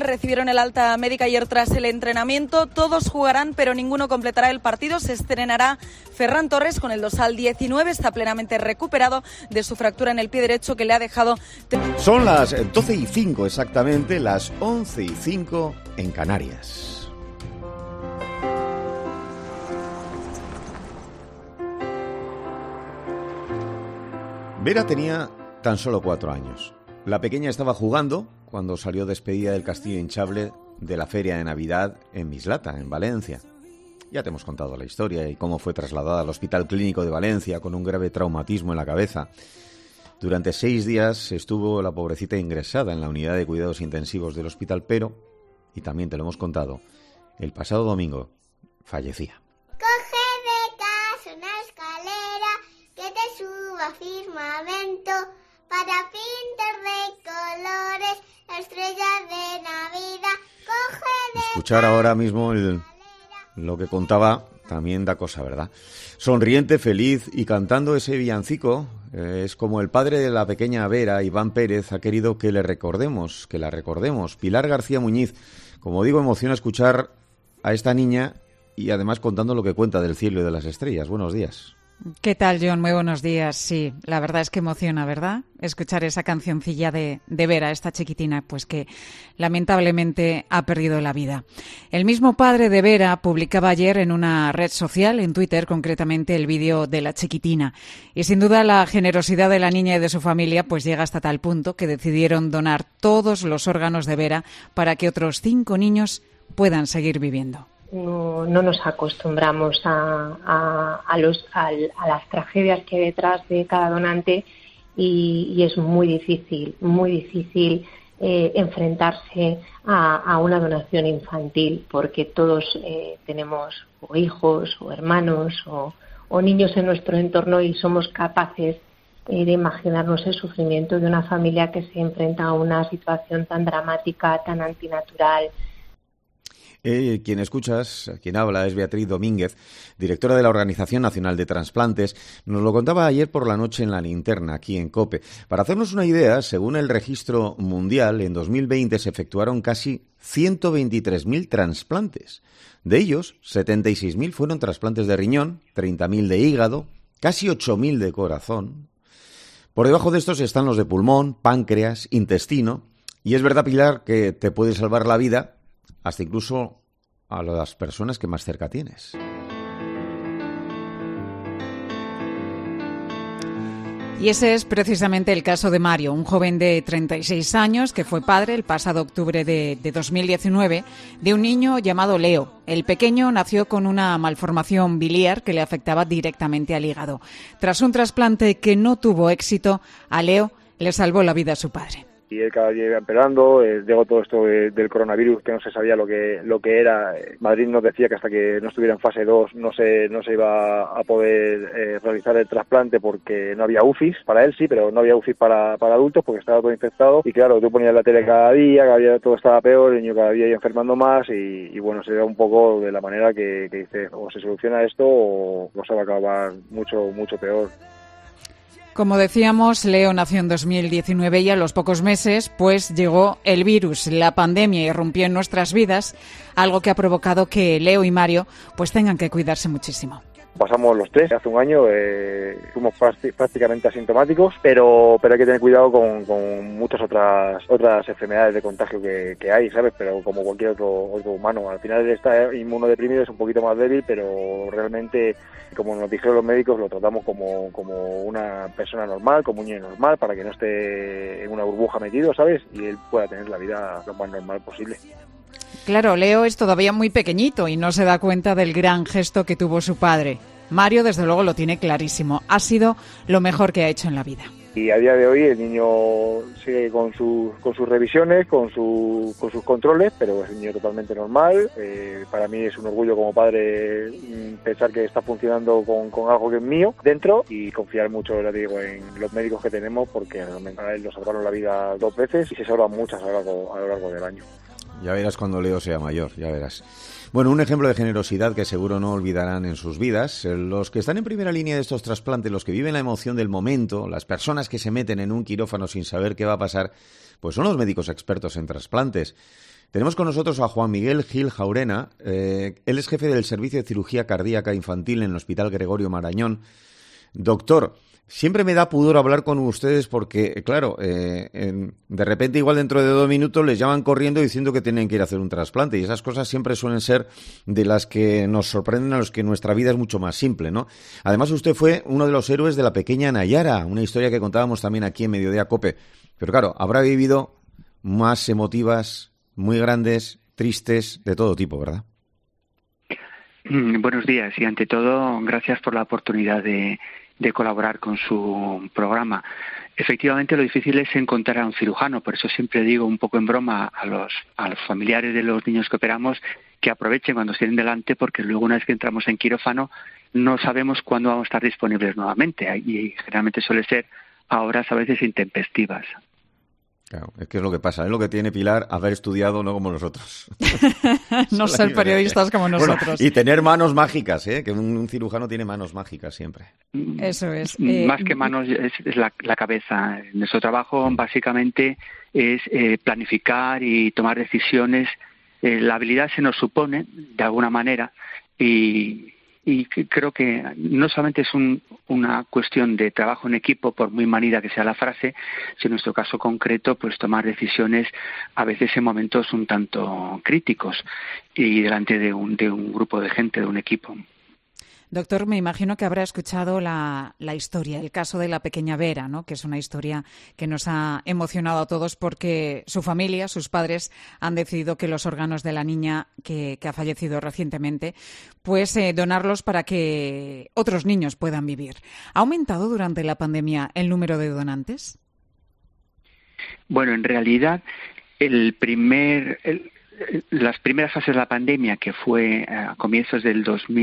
recibieron el alta médica ayer tras el entrenamiento. Todos jugarán, pero ninguno completará el partido. Se estrenará Ferran Torres con el dorsal 19. Está plenamente recuperado de su fractura en el pie derecho que le ha dejado... Son las 12:05 exactamente, las 11:05 en Canarias. Vera tenía tan solo 4 años. La pequeña estaba jugando cuando salió despedida del castillo hinchable de la feria de Navidad en Mislata, en Valencia. Ya te hemos contado la historia y cómo fue trasladada al Hospital Clínico de Valencia con un grave traumatismo en la cabeza. Durante 6 días estuvo la pobrecita ingresada en la unidad de cuidados intensivos del hospital, pero, y también te lo hemos contado, el pasado domingo fallecía. Coge de casa una escalera que te suba firmamento para pintar de colores estrellas de Navidad. Coge de Escuchar ahora mismo lo que contaba también da cosa, ¿verdad? Sonriente, feliz y cantando ese villancico, es como el padre de la pequeña Vera, Iván Pérez, ha querido que la recordemos. Pilar García Muñiz, como digo, emociona escuchar a esta niña y además contando lo que cuenta del cielo y de las estrellas. Buenos días. ¿Qué tal, John? Muy buenos días. Sí, la verdad es que emociona, ¿verdad? Escuchar esa cancioncilla de Vera, esta chiquitina, pues que lamentablemente ha perdido la vida. El mismo padre de Vera publicaba ayer en una red social, en Twitter concretamente, el vídeo de la chiquitina. Y sin duda la generosidad de la niña y de su familia pues llega hasta tal punto que decidieron donar todos los órganos de Vera para que otros 5 niños puedan seguir viviendo. No nos acostumbramos a las tragedias que hay detrás de cada donante y es muy difícil enfrentarse a una donación infantil, porque todos tenemos o hijos o hermanos o niños en nuestro entorno y somos capaces de imaginarnos el sufrimiento de una familia que se enfrenta a una situación tan dramática, tan antinatural. Quien escuchas, quien habla, es Beatriz Domínguez, directora de la Organización Nacional de Transplantes. Nos lo contaba ayer por la noche en La Linterna, aquí en COPE. Para hacernos una idea, según el registro mundial, en 2020 se efectuaron casi 123.000 trasplantes. De ellos, 76.000 fueron trasplantes de riñón, 30.000 de hígado, casi 8.000 de corazón. Por debajo de estos están los de pulmón, páncreas, intestino. Y es verdad, Pilar, que te puede salvar la vida hasta incluso a las personas que más cerca tienes. Y ese es precisamente el caso de Mario, un joven de 36 años que fue padre el pasado octubre de 2019 de un niño llamado Leo. El pequeño nació con una malformación biliar que le afectaba directamente al hígado. Tras un trasplante que no tuvo éxito, a Leo le salvó la vida a su padre. Y él cada día iba empeorando, llegó todo esto del coronavirus que no se sabía lo que era. Madrid nos decía que hasta que no estuviera en fase 2 no se iba a poder realizar el trasplante porque no había UCIs, para él sí, pero no había UCIs para adultos porque estaba todo infectado. Y claro, tú ponías la tele cada día todo estaba peor, el niño cada día iba enfermando más y bueno, se da un poco de la manera que dice, o se soluciona esto o se va a acabar mucho peor. Como decíamos, Leo nació en 2019 y a los pocos meses pues llegó el virus, la pandemia irrumpió en nuestras vidas, algo que ha provocado que Leo y Mario pues tengan que cuidarse muchísimo. Pasamos los 3, hace un año, fuimos prácticamente asintomáticos, pero hay que tener cuidado con muchas otras enfermedades de contagio que hay, ¿sabes? Pero como cualquier otro humano, al final está inmunodeprimido, es un poquito más débil, pero realmente, como nos dijeron los médicos, lo tratamos como una persona normal, como un niño normal, para que no esté en una burbuja metido, ¿sabes? Y él pueda tener la vida lo más normal posible. Claro, Leo es todavía muy pequeñito y no se da cuenta del gran gesto que tuvo su padre. Mario, desde luego, lo tiene clarísimo. Ha sido lo mejor que ha hecho en la vida. Y a día de hoy el niño sigue con sus revisiones, con sus controles, pero es un niño totalmente normal. Para mí es un orgullo como padre pensar que está funcionando con algo que es mío dentro y confiar mucho, le digo, en los médicos que tenemos porque realmente a él lo salvaron la vida 2 veces y se salvan muchas a lo largo del año. Ya verás cuando Leo sea mayor, ya verás. Bueno, un ejemplo de generosidad que seguro no olvidarán en sus vidas. Los que están en primera línea de estos trasplantes, los que viven la emoción del momento, las personas que se meten en un quirófano sin saber qué va a pasar, pues son los médicos expertos en trasplantes. Tenemos con nosotros a Juan Miguel Gil Jaurena. Él es jefe del Servicio de Cirugía Cardíaca Infantil en el Hospital Gregorio Marañón. Doctor, siempre me da pudor hablar con ustedes porque, claro, de repente igual dentro de 2 minutos les llaman corriendo diciendo que tienen que ir a hacer un trasplante, y esas cosas siempre suelen ser de las que nos sorprenden, a los que nuestra vida es mucho más simple, ¿no? Además, usted fue uno de los héroes de la pequeña Nayara, una historia que contábamos también aquí en Mediodía Cope. Pero claro, habrá vivido más emotivas, muy grandes, tristes, de todo tipo, ¿verdad? Buenos días y ante todo gracias por la oportunidad de colaborar con su programa. Efectivamente, lo difícil es encontrar a un cirujano, por eso siempre digo un poco en broma a los familiares de los niños que operamos que aprovechen cuando estén delante, porque luego una vez que entramos en quirófano no sabemos cuándo vamos a estar disponibles nuevamente y generalmente suele ser a horas a veces intempestivas. Claro, es que es lo que pasa, es lo que tiene Pilar haber estudiado, no como nosotros. No ser periodistas como nosotros. Bueno, y tener manos mágicas, que un cirujano tiene manos mágicas siempre. Eso es. Más que manos es la cabeza. Nuestro trabajo básicamente es planificar y tomar decisiones. La habilidad se nos supone de alguna manera y creo que no solamente es una cuestión de trabajo en equipo, por muy manida que sea la frase, sino en nuestro caso concreto, pues tomar decisiones a veces en momentos un tanto críticos y delante de un grupo de gente, de un equipo. Doctor, me imagino que habrá escuchado la historia, el caso de la pequeña Vera, ¿no? Que es una historia que nos ha emocionado a todos porque su familia, sus padres, han decidido que los órganos de la niña que ha fallecido recientemente, pues donarlos para que otros niños puedan vivir. ¿Ha aumentado durante la pandemia el número de donantes? Bueno, en realidad, las primeras fases de la pandemia, que fue a comienzos del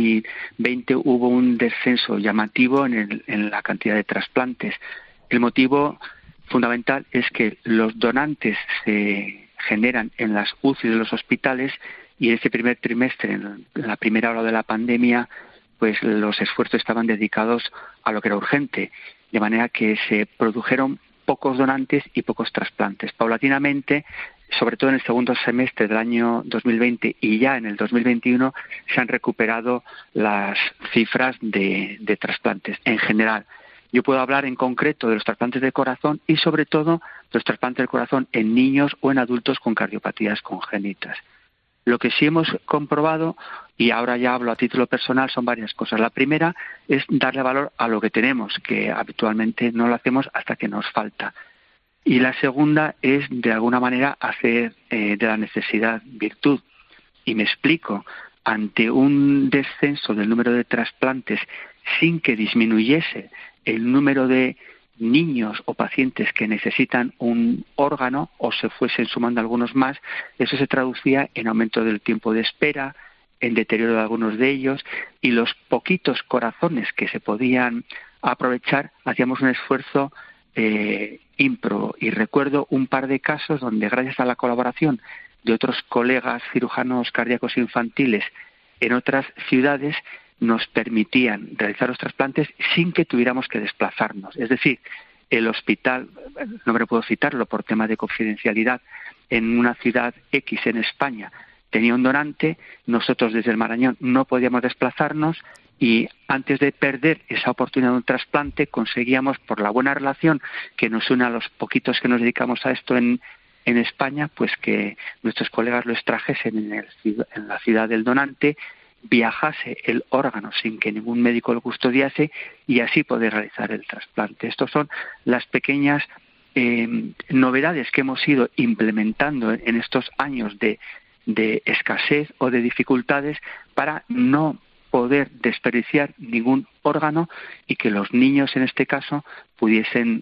2020, hubo un descenso llamativo en la cantidad de trasplantes. El motivo fundamental es que los donantes se generan en las UCI de los hospitales y en ese primer trimestre, en la primera ola de la pandemia, pues los esfuerzos estaban dedicados a lo que era urgente, de manera que se produjeron pocos donantes y pocos trasplantes. Paulatinamente, sobre todo en el segundo semestre del año 2020 y ya en el 2021, se han recuperado las cifras de trasplantes en general. Yo puedo hablar en concreto de los trasplantes de corazón y sobre todo de los trasplantes de corazón en niños o en adultos con cardiopatías congénitas. Lo que sí hemos comprobado, y ahora ya hablo a título personal, son varias cosas. La primera es darle valor a lo que tenemos, que habitualmente no lo hacemos hasta que nos falta. Y la segunda es, de alguna manera, hacer de la necesidad virtud. Y me explico. Ante un descenso del número de trasplantes sin que disminuyese el número de niños o pacientes que necesitan un órgano o se fuesen sumando algunos más, eso se traducía en aumento del tiempo de espera, en deterioro de algunos de ellos, y los poquitos corazones que se podían aprovechar, hacíamos un esfuerzo ímprobo. Y recuerdo un par de casos donde, gracias a la colaboración de otros colegas cirujanos cardíacos infantiles en otras ciudades, nos permitían realizar los trasplantes sin que tuviéramos que desplazarnos. Es decir, el hospital, no me puedo citarlo por tema de confidencialidad, en una ciudad X en España tenía un donante, nosotros desde el Marañón no podíamos desplazarnos y antes de perder esa oportunidad de un trasplante conseguíamos, por la buena relación que nos une a los poquitos que nos dedicamos a esto en España, pues que nuestros colegas lo extrajesen en la ciudad del donante, viajase el órgano sin que ningún médico lo custodiase y así poder realizar el trasplante. Estas son las pequeñas novedades que hemos ido implementando en estos años de escasez o de dificultades para no poder desperdiciar ningún órgano y que los niños en este caso pudiesen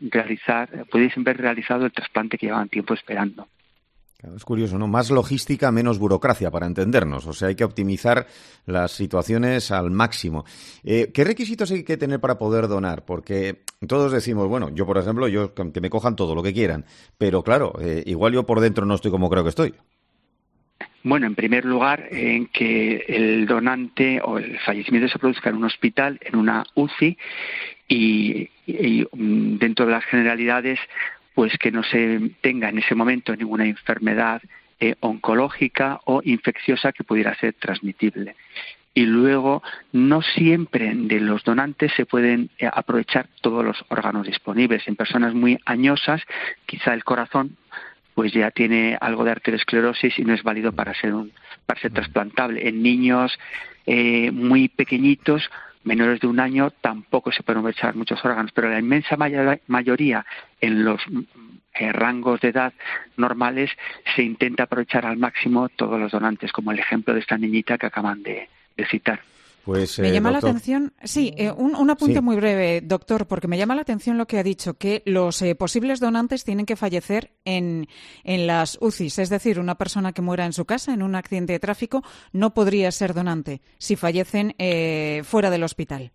ver realizado el trasplante que llevaban tiempo esperando. Claro, es curioso, ¿no? Más logística, menos burocracia, para entendernos. O sea, hay que optimizar las situaciones al máximo. ¿Qué requisitos hay que tener para poder donar? Porque todos decimos, bueno, yo, por ejemplo, que me cojan todo lo que quieran. Pero, claro, igual yo por dentro no estoy como creo que estoy. Bueno, en primer lugar, en que el donante o el fallecimiento se produzca en un hospital, en una UCI, y dentro de las generalidades, pues que no se tenga en ese momento ninguna enfermedad oncológica o infecciosa que pudiera ser transmitible. Y luego, no siempre de los donantes se pueden aprovechar todos los órganos disponibles. En personas muy añosas, quizá el corazón pues ya tiene algo de arteriosclerosis y no es válido para ser trasplantable. En niños muy pequeñitos, menores de 1 año, tampoco se pueden aprovechar muchos órganos, pero la inmensa mayoría en los rangos de edad normales se intenta aprovechar al máximo todos los donantes, como el ejemplo de esta niñita que acaban de citar. Pues, me llama doctor, la atención, un apunte sí, muy breve, doctor, porque me llama la atención lo que ha dicho, que los posibles donantes tienen que fallecer en las UCIs, es decir, una persona que muera en su casa en un accidente de tráfico no podría ser donante si fallecen fuera del hospital.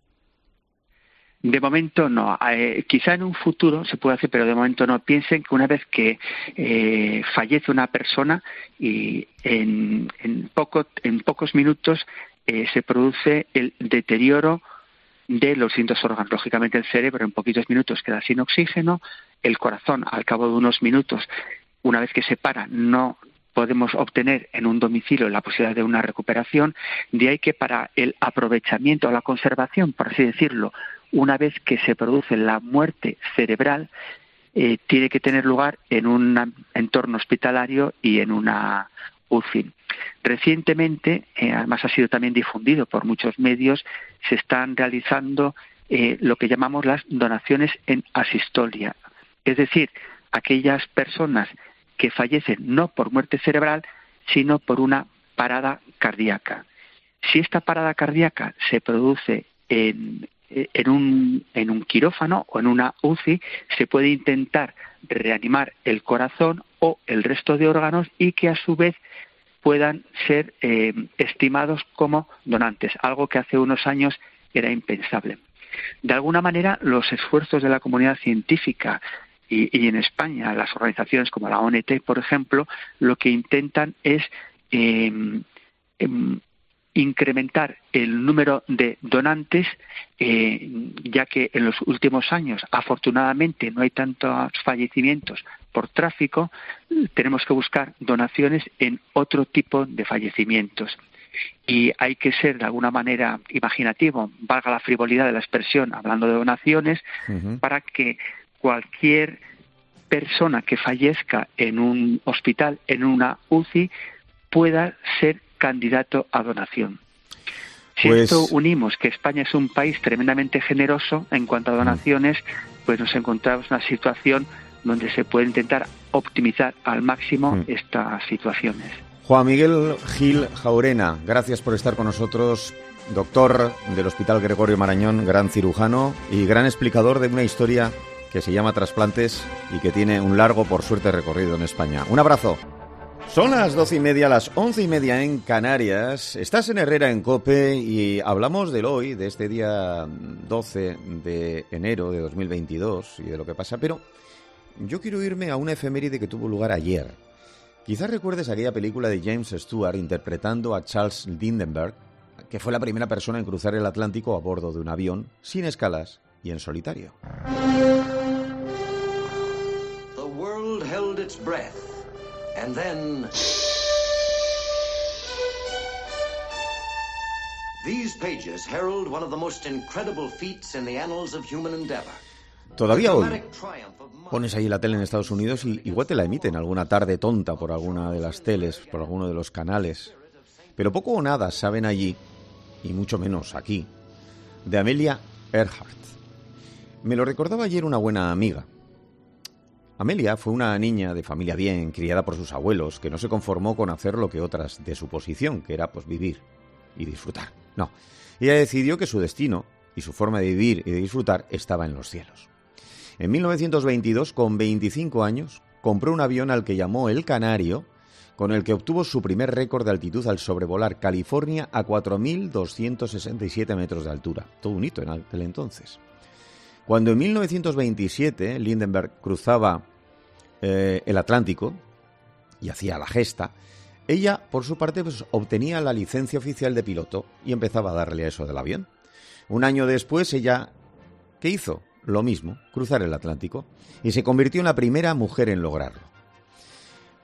De momento no. Quizá en un futuro se puede hacer, pero de momento no. Piensen que una vez que fallece una persona y en pocos minutos se produce el deterioro de los distintos órganos. Lógicamente el cerebro en poquitos minutos queda sin oxígeno, el corazón al cabo de unos minutos, una vez que se para, no podemos obtener en un domicilio la posibilidad de una recuperación. De ahí que para el aprovechamiento o la conservación, por así decirlo, una vez que se produce la muerte cerebral, tiene que tener lugar en un entorno hospitalario y en una UCI. Recientemente, además ha sido también difundido por muchos medios, se están realizando lo que llamamos las donaciones en asistolia, es decir, aquellas personas que fallecen no por muerte cerebral, sino por una parada cardíaca. Si esta parada cardíaca se produce en un quirófano o en una UCI, se puede intentar reanimar el corazón o el resto de órganos y que a su vez puedan ser estimados como donantes, algo que hace unos años era impensable. De alguna manera, los esfuerzos de la comunidad científica y en España, las organizaciones como la ONT, por ejemplo, lo que intentan es incrementar el número de donantes, ya que en los últimos años, afortunadamente, no hay tantos fallecimientos por tráfico, tenemos que buscar donaciones en otro tipo de fallecimientos. Y hay que ser, de alguna manera, imaginativo, valga la frivolidad de la expresión, hablando de donaciones, para que cualquier persona que fallezca en un hospital, en una UCI, pueda ser candidato a donación. Si esto unimos que España es un país tremendamente generoso en cuanto a donaciones, pues nos encontramos en una situación donde se puede intentar optimizar al máximo estas situaciones. Juan Miguel Gil Jaurena, gracias por estar con nosotros, doctor del Hospital Gregorio Marañón, gran cirujano y gran explicador de una historia que se llama Trasplantes y que tiene un largo, por suerte, recorrido en España. Un abrazo. Son las 12:30, las 11:30 en Canarias. Estás en Herrera en COPE y hablamos del hoy, de este día 12 de enero de 2022 y de lo que pasa, pero yo quiero irme a una efeméride que tuvo lugar ayer. Quizás recuerdes aquella película de James Stewart interpretando a Charles Lindbergh, que fue la primera persona en cruzar el Atlántico a bordo de un avión, sin escalas y en solitario. The world held its breath. And then these pages herald one of the most incredible feats in the annals of human endeavor. Todavía hoy pones ahí la tele en Estados Unidos y igual te la emiten alguna tarde tonta por alguna de las teles, por alguno de los canales. Pero poco o nada saben allí, y mucho menos aquí, de Amelia Earhart. Me lo recordaba ayer una buena amiga. Amelia fue una niña de familia bien, criada por sus abuelos, que no se conformó con hacer lo que otras de su posición, que era pues vivir y disfrutar. No, ella decidió que su destino y su forma de vivir y de disfrutar estaba en los cielos. En 1922, con 25 años, compró un avión al que llamó El Canario, con el que obtuvo su primer récord de altitud al sobrevolar California a 4.267 metros de altura. Todo un hito en aquel entonces. Cuando en 1927 Lindbergh cruzaba el Atlántico y hacía la gesta, ella, por su parte, pues, obtenía la licencia oficial de piloto y empezaba a darle a eso del avión. Un año después, ella, ¿qué hizo? Lo mismo, cruzar el Atlántico, y se convirtió en la primera mujer en lograrlo.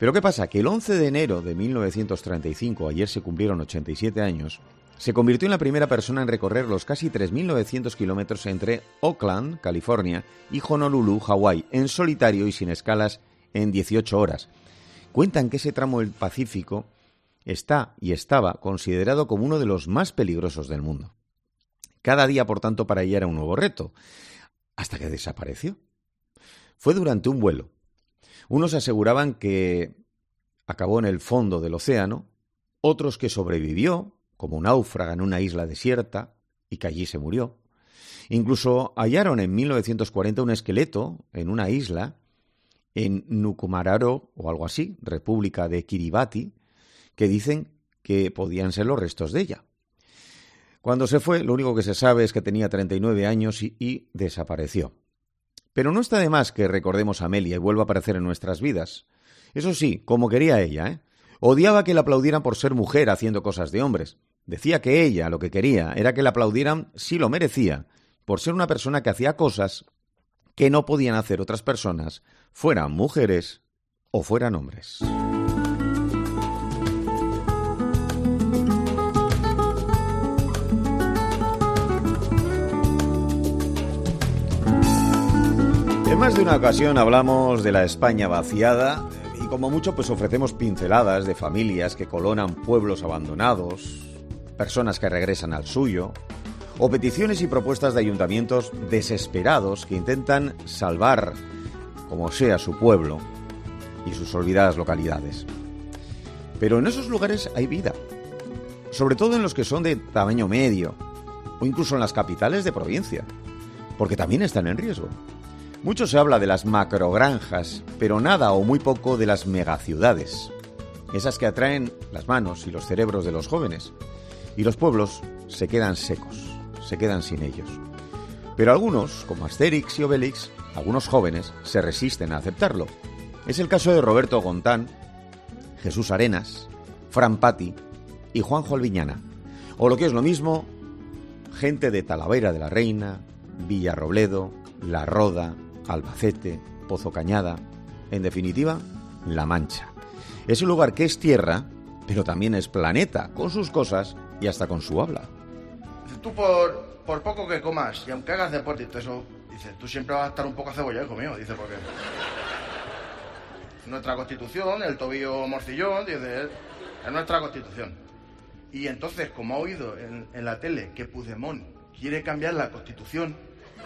Pero ¿qué pasa? Que el 11 de enero de 1935, ayer se cumplieron 87 años, se convirtió en la primera persona en recorrer los casi 3.900 kilómetros entre Oakland, California, y Honolulu, Hawái, en solitario y sin escalas en 18 horas. Cuentan que ese tramo del Pacífico está y estaba considerado como uno de los más peligrosos del mundo. Cada día, por tanto, para ella era un nuevo reto, hasta que desapareció. Fue durante un vuelo. Unos aseguraban que acabó en el fondo del océano, otros que sobrevivió, como náufraga en una isla desierta, y que allí se murió. Incluso hallaron en 1940 un esqueleto en una isla, en Nukumararo o algo así, República de Kiribati, que dicen que podían ser los restos de ella. Cuando se fue, lo único que se sabe es que tenía 39 años y desapareció. Pero no está de más que recordemos a Amelia y vuelva a aparecer en nuestras vidas. Eso sí, como quería ella, ¿eh? Odiaba que la aplaudieran por ser mujer haciendo cosas de hombres. Decía que ella lo que quería era que la aplaudieran si lo merecía, por ser una persona que hacía cosas que no podían hacer otras personas, fueran mujeres o fueran hombres. En más de una ocasión hablamos de la España vaciada y como mucho pues ofrecemos pinceladas de familias que colonan pueblos abandonados, personas que regresan al suyo, o peticiones y propuestas de ayuntamientos desesperados que intentan salvar, como sea, su pueblo y sus olvidadas localidades. Pero en esos lugares hay vida, sobre todo en los que son de tamaño medio, o incluso en las capitales de provincia, porque también están en riesgo. Mucho se habla de las macrogranjas, pero nada o muy poco de las megaciudades, esas que atraen las manos y los cerebros de los jóvenes, y los pueblos se quedan secos, se quedan sin ellos. Pero algunos, como Asterix y Obelix, algunos jóvenes, se resisten a aceptarlo. Es el caso de Roberto Gontán, Jesús Arenas, Fran Pati y Juanjo Albiñana. O lo que es lo mismo, gente de Talavera de la Reina, Villarrobledo, La Roda, Albacete, Pozo Cañada, en definitiva, La Mancha. Es un lugar que es tierra, pero también es planeta, con sus cosas y hasta con su habla. Tú por poco que comas y aunque hagas deporte y todo eso, dices, tú siempre vas a estar un poco acebollado, hijo mío, dice, porque nuestra Constitución, el tobillo morcillón, dice, es nuestra Constitución. Y entonces, como ha oído en la tele que Puigdemont quiere cambiar la Constitución.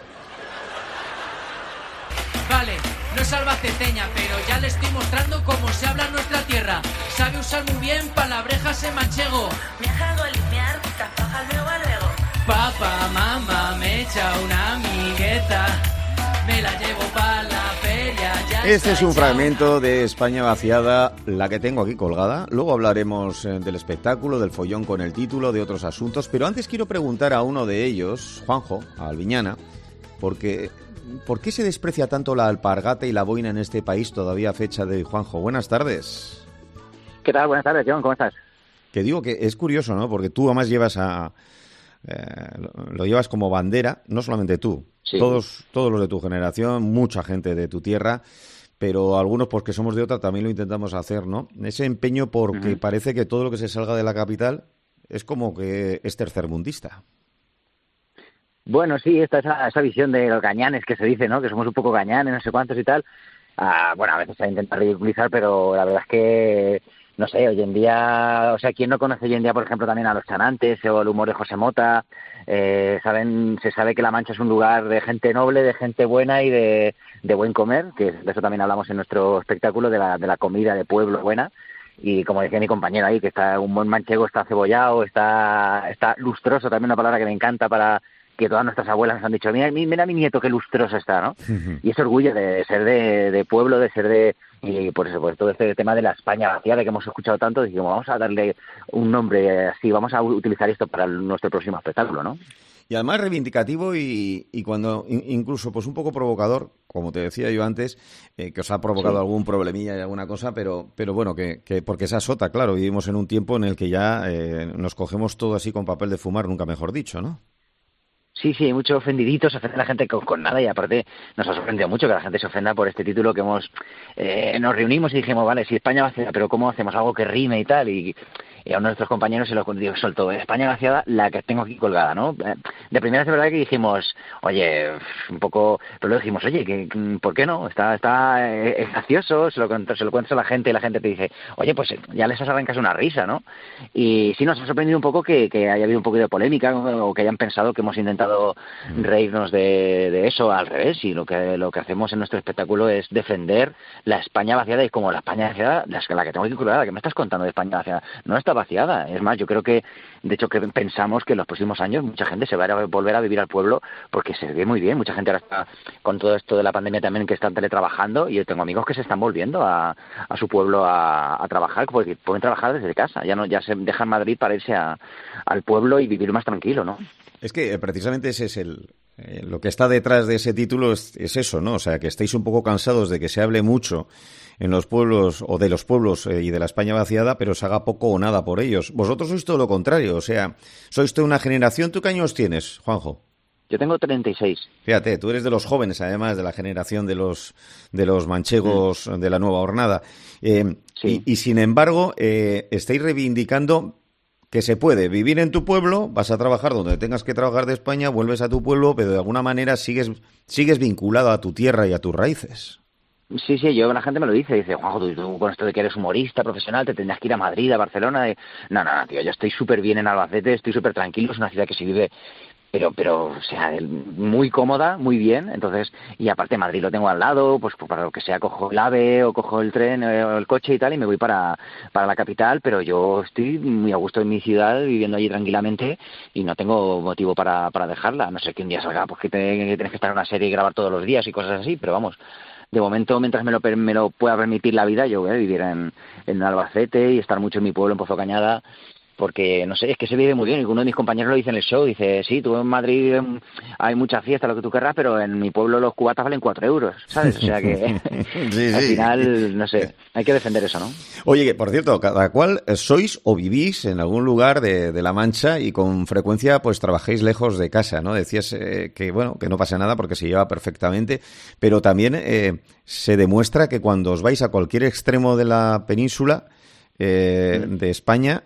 Vale, no es albaceteña, pero ya le estoy mostrando cómo se habla en nuestra tierra. Sabe usar muy bien palabrejas en manchego. Me hago limpiar, capaja al meu albergo. Papá, mamá, me echa una amigueta. Me la llevo para la feria. Este es un fragmento de España vaciada, la que tengo aquí colgada. Luego hablaremos del espectáculo, del follón con el título, de otros asuntos. Pero antes quiero preguntar a uno de ellos, Juanjo, a Albiñana, porque ¿por qué se desprecia tanto la alpargata y la boina en este país todavía a fecha de hoy? Juanjo, buenas tardes. ¿Qué tal? Buenas tardes, John, ¿cómo estás? Que digo que es curioso, ¿no? Porque tú además llevas lo llevas como bandera, no solamente tú, sí. Todos los de tu generación, mucha gente de tu tierra, pero algunos porque somos de otra también lo intentamos hacer, ¿no? Ese empeño porque parece que todo lo que se salga de la capital es como que es tercermundista. Bueno, sí, esa visión de los gañanes que se dice, ¿no? Que somos un poco gañanes, no sé cuántos y tal. Bueno, a veces se intenta ridiculizar, pero la verdad es que, no sé, hoy en día, o sea, ¿quién no conoce hoy en día, por ejemplo, también a los chanantes o el humor de José Mota? Se sabe que La Mancha es un lugar de gente noble, de gente buena y de buen comer, que de eso también hablamos en nuestro espectáculo, de la comida de pueblo buena. Y como decía mi compañero ahí, que está un buen manchego, está cebollado, está lustroso, también una palabra que me encanta para que todas nuestras abuelas nos han dicho, mira mi nieto qué lustroso está, ¿no? Y ese orgullo de ser de pueblo, de ser de... Y por eso, pues todo este tema de la España vaciada que hemos escuchado tanto, dijimos, vamos a darle un nombre así, vamos a utilizar esto para nuestro próximo espectáculo, ¿no? Y además reivindicativo y cuando incluso pues un poco provocador, como te decía yo antes, que os ha provocado algún problemilla y alguna cosa, pero bueno, que porque esa sota, claro, vivimos en un tiempo en el que ya nos cogemos todo así con papel de fumar, nunca mejor dicho, ¿no? Sí, hay muchos ofendiditos, se ofende a la gente con nada, y aparte nos ha sorprendido mucho que la gente se ofenda por este título que nos reunimos y dijimos, vale, si España vaciada, pero ¿cómo hacemos algo que rime y tal? Y a uno de nuestros compañeros se lo soltó, España vaciada, la que tengo aquí colgada, ¿no? De primera es verdad que dijimos, oye, un poco, pero luego dijimos, oye, ¿por qué no? Es gracioso, se lo cuentas a la gente y la gente te dice, oye, pues ya les arrancas una risa, ¿no? Y sí nos ha sorprendido un poco que haya habido un poquito de polémica o que hayan pensado que hemos intentado reírnos de eso, al revés, y lo que hacemos en nuestro espectáculo es defender la España vaciada, y como la España vaciada, la que tengo aquí colgada, que me estás contando de España vaciada, no está vaciada. Es más, yo creo que, de hecho, que pensamos que en los próximos años mucha gente se va a volver a vivir al pueblo porque se ve muy bien. Mucha gente ahora está con todo esto de la pandemia también, que están teletrabajando, y yo tengo amigos que se están volviendo a su pueblo a trabajar, porque pueden trabajar desde casa. Ya se dejan Madrid para irse al pueblo y vivir más tranquilo, ¿no? Es que precisamente ese es lo que está detrás de ese título, es eso, ¿no? O sea, que estáis un poco cansados de que se hable mucho en los pueblos, o de los pueblos y de la España vaciada, pero se haga poco o nada por ellos. Vosotros sois todo lo contrario, o sea, sois toda una generación. ¿Tú qué años tienes, Juanjo? Yo tengo 36. Fíjate, tú eres de los jóvenes, además, de la generación de los manchegos de la nueva hornada. Sí. Y sin embargo, estáis reivindicando que se puede vivir en tu pueblo, vas a trabajar donde tengas que trabajar de España, vuelves a tu pueblo, pero de alguna manera sigues vinculado a tu tierra y a tus raíces. Sí, la gente me lo dice, Juanjo, tú con esto de que eres humorista profesional, te tendrás que ir a Madrid, a Barcelona. No, tío, yo estoy súper bien en Albacete, estoy súper tranquilo, es una ciudad que se vive, pero, o sea, muy cómoda, muy bien. Entonces, y aparte Madrid lo tengo al lado, pues para lo que sea cojo el AVE o cojo el tren o el coche y tal, y me voy para la capital, pero yo estoy muy a gusto en mi ciudad, viviendo allí tranquilamente, y no tengo motivo para dejarla. No sé que un día salga, pues que tienes que estar en una serie y grabar todos los días y cosas así, pero vamos, de momento, mientras me lo pueda permitir la vida, yo voy a vivir en Albacete y estar mucho en mi pueblo, en Pozo Cañada, porque, no sé, es que se vive muy bien. Y uno de mis compañeros lo dice en el show, dice, sí, tú en Madrid hay mucha fiesta, lo que tú querrás, pero en mi pueblo los cubatas valen 4 euros, ¿sabes? O sea que sí. Al final, no sé, hay que defender eso, ¿no? Oye, que por cierto, cada cual sois o vivís en algún lugar de La Mancha, y con frecuencia pues trabajéis lejos de casa, ¿no? Decías que no pasa nada porque se lleva perfectamente, pero también se demuestra que cuando os vais a cualquier extremo de la península de España,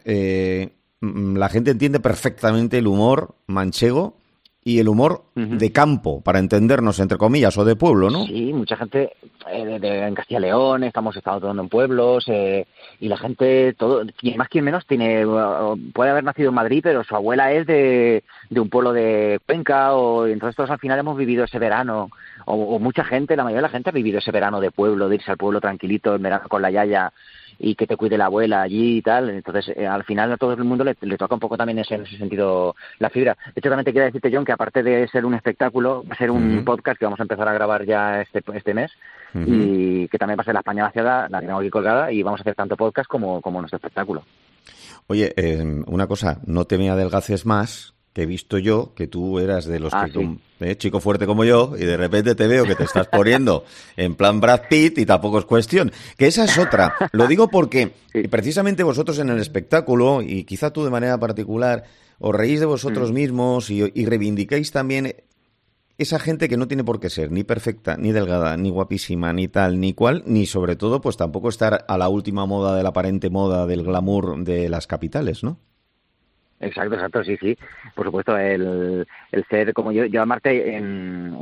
la gente entiende perfectamente el humor manchego y el humor de campo, para entendernos, entre comillas, o de pueblo, ¿no? Sí, mucha gente en Castilla y León, estado todo en pueblos, y la gente, todo, quien más quien menos, puede haber nacido en Madrid, pero su abuela es de un pueblo de Cuenca, y entonces todos al final hemos vivido ese verano, o mucha gente, la mayoría de la gente ha vivido ese verano de pueblo, de irse al pueblo tranquilito, en verano con la yaya, y que te cuide la abuela allí y tal. Entonces, al final a todo el mundo le toca un poco también en ese sentido la fibra. De hecho, también te quiero decirte, John, que aparte de ser un espectáculo, va a ser un podcast que vamos a empezar a grabar ya este mes, y que también va a ser La España vaciada, la tengo aquí colgada, y vamos a hacer tanto podcast como nuestro espectáculo. Oye, una cosa, no te me adelgaces más, que he visto yo que tú eras de los chico fuerte como yo, y de repente te veo que te estás poniendo en plan Brad Pitt, y tampoco es cuestión. Que esa es otra. Lo digo porque precisamente vosotros en el espectáculo, y quizá tú de manera particular, os reís de vosotros mismos y reivindicáis también esa gente que no tiene por qué ser ni perfecta, ni delgada, ni guapísima, ni tal, ni cual, ni sobre todo pues tampoco estar a la última moda de la aparente moda del glamour de las capitales, ¿no? Exacto, sí. Por supuesto, el ser como yo amarte en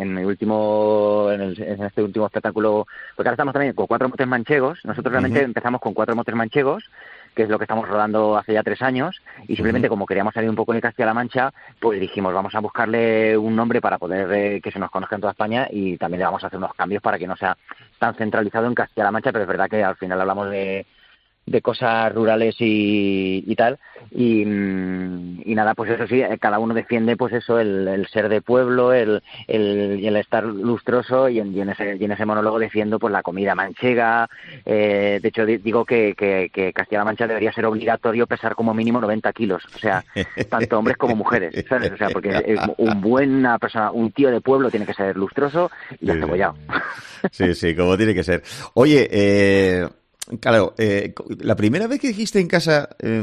este último espectáculo, porque ahora estamos también con 4 motes manchegos. Nosotros realmente empezamos con 4 motes manchegos, que es lo que estamos rodando hace ya 3 años, y simplemente como queríamos salir un poco de Castilla-La Mancha, pues dijimos, vamos a buscarle un nombre para poder que se nos conozca en toda España, y también le vamos a hacer unos cambios para que no sea tan centralizado en Castilla-La Mancha, pero es verdad que al final hablamos de cosas rurales y tal, y nada, pues eso sí, cada uno defiende pues eso, el ser de pueblo, el estar lustroso, y en ese monólogo defiendo pues la comida manchega. De hecho digo que Castilla-La Mancha debería ser obligatorio pesar como mínimo 90 kilos, o sea, tanto hombres como mujeres, ¿sabes? O sea, porque buena persona, un tío de pueblo tiene que ser lustroso y acebollado. Sí, como tiene que ser. Oye, claro, la primera vez que dijiste en casa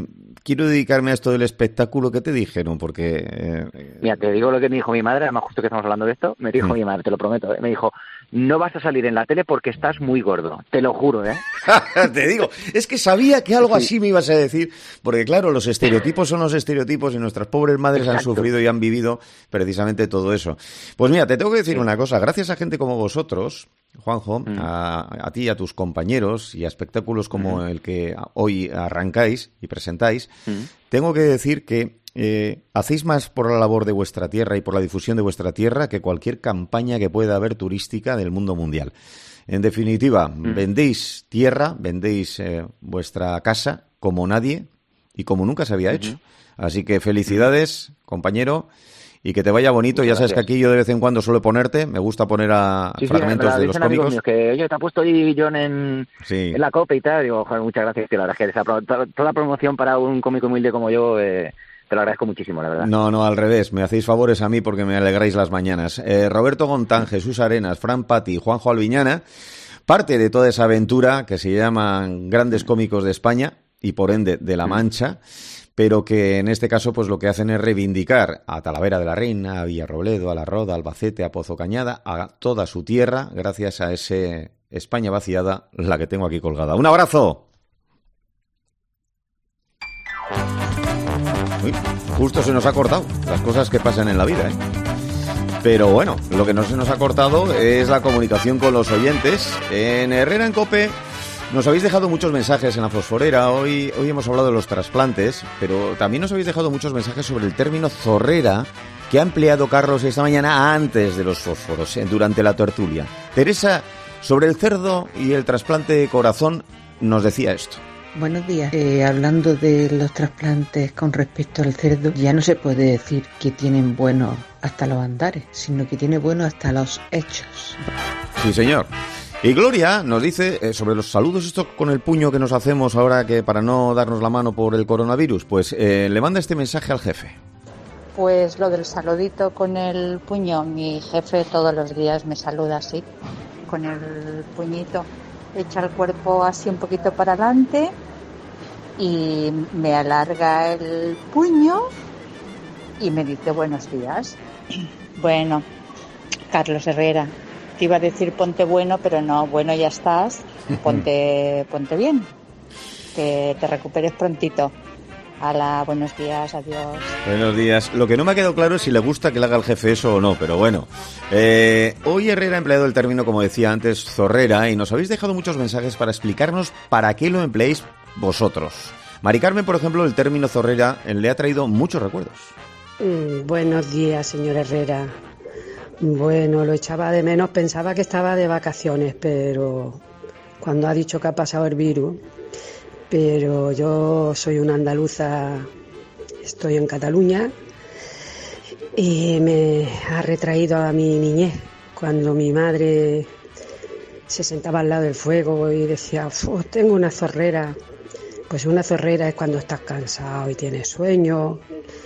quiero dedicarme a esto del espectáculo. ¿Qué te dijeron? Porque... Mira, te digo lo que me dijo mi madre, además justo que estamos hablando de esto, me dijo mi madre, te lo prometo, me dijo, no vas a salir en la tele porque estás muy gordo, te lo juro, ¿eh? Te digo, es que sabía que algo así me ibas a decir, porque claro, los estereotipos son los estereotipos y nuestras pobres madres han sufrido y han vivido precisamente todo eso. Pues mira, te tengo que decir una cosa, gracias a gente como vosotros, Juanjo, a ti y a tus compañeros y a espectáculos como el que hoy arrancáis y presentáis, tengo que decir que hacéis más por la labor de vuestra tierra y por la difusión de vuestra tierra que cualquier campaña que pueda haber turística del mundo mundial. En definitiva, vendéis tierra, vendéis vuestra casa como nadie y como nunca se había hecho. Así que felicidades, compañero. Y que te vaya bonito. Muchas ya sabes gracias. Que aquí yo de vez en cuando suelo ponerte. Me gusta poner a fragmentos de los cómicos. Míos, que oye, te ha puesto ahí John en la COPE y tal. Digo, joder, muchas gracias, tío. La verdad es que toda promoción para un cómico humilde como yo, te lo agradezco muchísimo, la verdad. No, al revés. Me hacéis favores a mí porque me alegráis las mañanas. Roberto Gontán, Jesús Arenas, Fran Pati, Juanjo Albiñana, parte de toda esa aventura que se llaman Grandes Cómicos de España y por ende de La Mancha, pero que en este caso pues lo que hacen es reivindicar a Talavera de la Reina, a Villarrobledo, a La Roda, a Albacete, a Pozo Cañada, a toda su tierra, gracias a ese España vaciada, la que tengo aquí colgada. ¡Un abrazo! Uy, justo se nos ha cortado, las cosas que pasan en la vida, ¿eh? Pero bueno, lo que no se nos ha cortado es la comunicación con los oyentes. En Herrera en COPE nos habéis dejado muchos mensajes en la fosforera, hoy hemos hablado de los trasplantes, pero también nos habéis dejado muchos mensajes sobre el término zorrera que ha empleado Carlos esta mañana antes de los fósforos, durante la tertulia. Teresa, sobre el cerdo y el trasplante de corazón, nos decía esto. Buenos días. Hablando de los trasplantes con respecto al cerdo, ya no se puede decir que tienen buenos hasta los andares, sino que tiene buenos hasta los hechos. Sí, señor. Y Gloria nos dice sobre los saludos estos con el puño que nos hacemos ahora que para no darnos la mano por el coronavirus, pues le manda este mensaje al jefe. Pues lo del saludito con el puño, mi jefe todos los días me saluda así, con el puñito, echa el cuerpo así un poquito para adelante y me alarga el puño y me dice buenos días. Bueno, Carlos Herrera, te iba a decir ponte bueno, pero no, bueno ya estás, ponte bien, que te recuperes prontito. Hala, buenos días, adiós. Buenos días. Lo que no me ha quedado claro es si le gusta que le haga el jefe eso o no, pero bueno. Hoy Herrera ha empleado el término, como decía antes, zorrera, y nos habéis dejado muchos mensajes para explicarnos para qué lo empleáis vosotros. Mari Carmen, por ejemplo, el término zorrera le ha traído muchos recuerdos. Buenos días, señor Herrera. Bueno, lo echaba de menos, pensaba que estaba de vacaciones, pero cuando ha dicho que ha pasado el virus, pero yo soy una andaluza, estoy en Cataluña y me ha retraído a mi niñez, cuando mi madre se sentaba al lado del fuego y decía, tengo una zorrera. Pues una zorrera es cuando estás cansado y tienes sueño.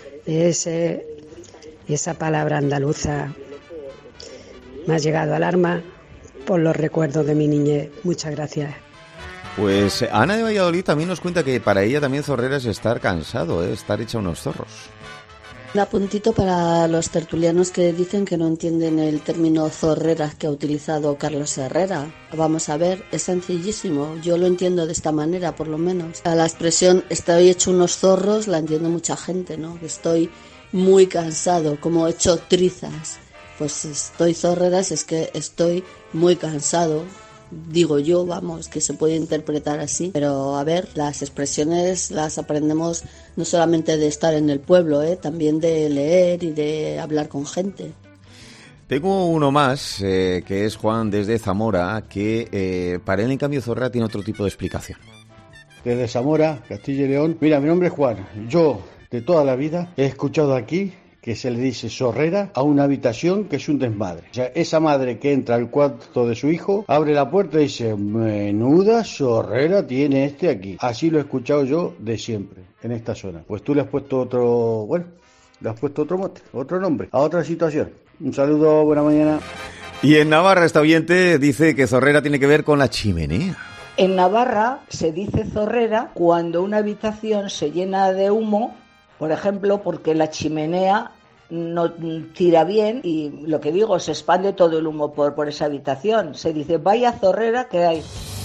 Esa palabra andaluza me ha llegado al alma por los recuerdos de mi niñez. Muchas gracias. Pues Ana de Valladolid también nos cuenta que para ella también zorrera es estar cansado, estar hecha unos zorros. Un apuntito para los tertulianos que dicen que no entienden el término zorrera que ha utilizado Carlos Herrera. Vamos a ver, es sencillísimo, yo lo entiendo de esta manera por lo menos. A la expresión estoy hecho unos zorros la entiende mucha gente, ¿no? Estoy muy cansado, como hecho trizas. Pues estoy zorreras, es que estoy muy cansado. Digo yo, vamos, que se puede interpretar así, pero a ver, las expresiones las aprendemos no solamente de estar en el pueblo, también de leer y de hablar con gente. Tengo uno más, que es Juan desde Zamora, que para él en cambio zorrera tiene otro tipo de explicación. Desde Zamora, Castilla y León. Mira, mi nombre es Juan, yo de toda la vida he escuchado aquí que se le dice zorrera a una habitación que es un desmadre. O sea, esa madre que entra al cuarto de su hijo, abre la puerta y dice, menuda zorrera tiene este aquí. Así lo he escuchado yo de siempre, en esta zona. Pues tú le has puesto otro mote, otro nombre, a otra situación. Un saludo, buena mañana. Y en Navarra esta oyente dice que zorrera tiene que ver con la chimenea. En Navarra se dice zorrera cuando una habitación se llena de humo, por ejemplo, porque la chimenea no tira bien y lo que digo, se expande todo el humo por esa habitación. Se dice, vaya zorrera que hay.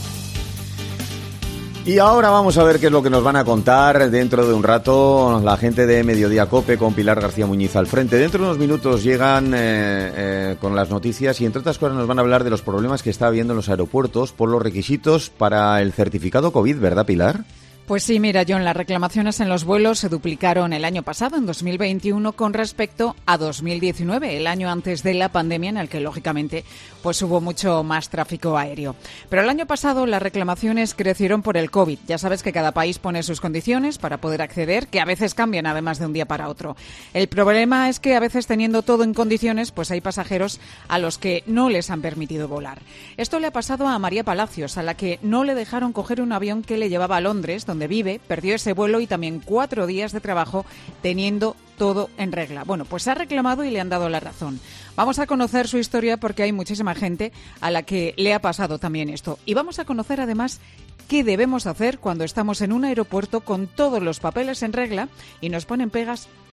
Y ahora vamos a ver qué es lo que nos van a contar dentro de un rato la gente de Mediodía COPE con Pilar García Muñiz al frente. Dentro de unos minutos llegan con las noticias y entre otras cosas nos van a hablar de los problemas que está habiendo en los aeropuertos por los requisitos para el certificado COVID, ¿verdad, Pilar? Pues sí, mira, John, las reclamaciones en los vuelos se duplicaron el año pasado, en 2021, con respecto a 2019, el año antes de la pandemia, en el que, lógicamente, pues hubo mucho más tráfico aéreo. Pero el año pasado las reclamaciones crecieron por el COVID. Ya sabes que cada país pone sus condiciones para poder acceder, que a veces cambian además de un día para otro. El problema es que a veces, teniendo todo en condiciones, pues hay pasajeros a los que no les han permitido volar. Esto le ha pasado a María Palacios, a la que no le dejaron coger un avión que le llevaba a Londres, donde vive, perdió ese vuelo y también 4 días de trabajo teniendo todo en regla. Bueno, pues ha reclamado y le han dado la razón. Vamos a conocer su historia porque hay muchísima gente a la que le ha pasado también esto. Y vamos a conocer además qué debemos hacer cuando estamos en un aeropuerto con todos los papeles en regla y nos ponen pegas